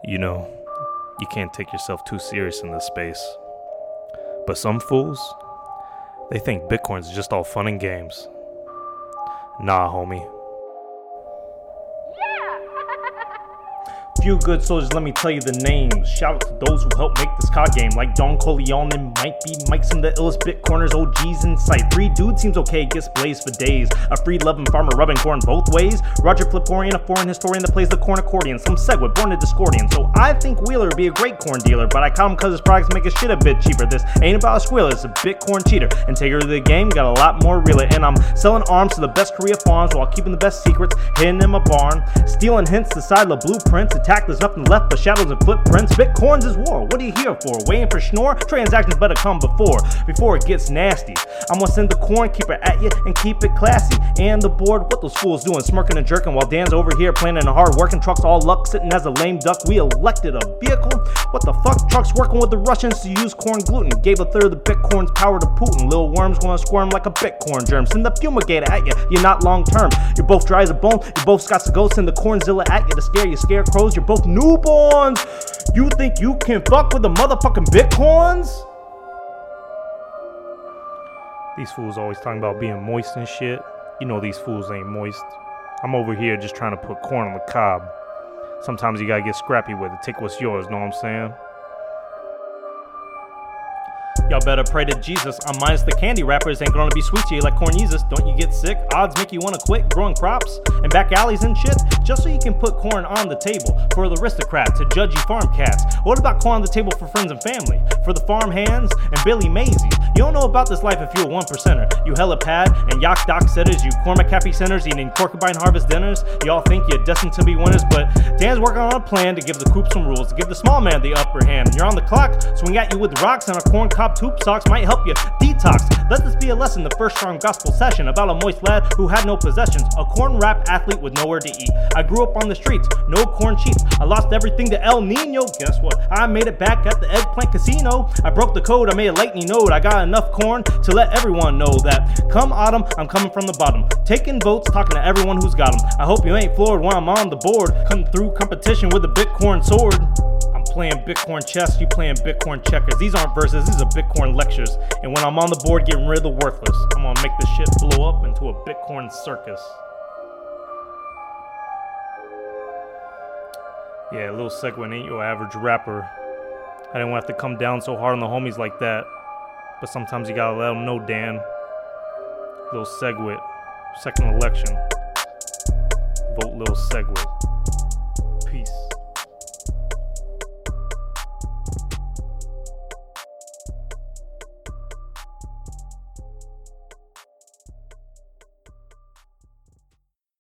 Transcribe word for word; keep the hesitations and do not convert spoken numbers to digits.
You know, you can't take yourself too serious in this space. But some fools, they think Bitcoin's just all fun and games. Nah, homie. Few good soldiers, let me tell you the names. Shout out to those who helped make this C O D game, like Don Corleone and Mike B. Mike, some of the illest Bitcoiners, O Gs in sight. Free dude seems okay, gets blazed for days. A free loving farmer rubbing corn both ways. Roger Fliporian, a foreign historian that plays the corn accordion. Some segue, born a Discordian. So I think Wheeler would be a great corn dealer, but I call him cause his products make his shit a bit cheaper. This ain't about a squealer, it's a Bitcoin cheater. Integrity of the game, got a lot more realer. And I'm selling arms to the best Korea farms while keeping the best secrets hidden in my barn. Stealing hints to side the blueprints. Attack, there's nothing left but shadows and footprints. Bitcoin's is war, what are you here for? Waiting for Schnorr? Transactions better come before, before it gets nasty. I'm gonna send the corn keeper at you and keep it classy. And the board, what those fools doing? Smirking and jerking while Dan's over here planning a hard working. Trucks all luck, sitting as a lame duck. We elected a vehicle? What the fuck? Trucks working with the Russians to use corn gluten. Gave a third of the Bitcoin's power to Putin. Little worms gonna squirm like a Bitcoin germ. Send the fumigator at you, you're not long term. You're both dry as a bone, you're both Scots to go. Send the cornzilla at you to scare you scarecrows. You're both newborns. You think you can fuck with the motherfucking Bitcoins? These fools always talking about being moist and shit. You know these fools ain't moist. I'm over here just trying to put corn on the cob. Sometimes you gotta get scrappy with it. Take what's yours, know what I'm saying? Y'all better pray to Jesus. I'm minus the candy wrappers. Ain't gonna be sweet to you like corn Jesus. Don't you get sick? Odds make you wanna quit growing crops and back alleys and shit. Just so you can put corn on the table for the aristocrats to judgy farm cats. What about corn on the table for friends and family? For the farm hands and Billy Mays? You don't know about this life if you're a one percenter. You helipad and yacht dock setters. You corn McCaffrey centers eating porcupine harvest dinners. Y'all think you're destined to be winners, but Dan's working on a plan to give the coop some rules, to give the small man the upper hand. And you're on the clock, swing at you with rocks, and a corn cob tube socks might help you detox. Let this be a lesson, the first strong gospel session about a moist lad who had no possessions, a corn rap athlete with nowhere to eat. I grew up on the streets, no corn cheats. I lost everything to El Nino. Guess what? I made it back at the Eggplant Casino. I broke the code, I made a lightning node. I got enough corn to let everyone know that come autumn, I'm coming from the bottom, taking votes, talking to everyone who's got them. I hope you ain't floored when I'm on the board, coming through competition with a Bitcoin sword. Playing Bitcoin chess, you playing Bitcoin checkers. These aren't verses, these are Bitcoin lectures. And when I'm on the board getting rid of the worthless, I'm gonna make this shit blow up into a Bitcoin circus. Yeah, Lil Segwit ain't your average rapper. I didn't want to have to come down so hard on the homies like that. But sometimes you gotta let them know, Dan. Lil Segwit, second election. Vote Lil Segwit.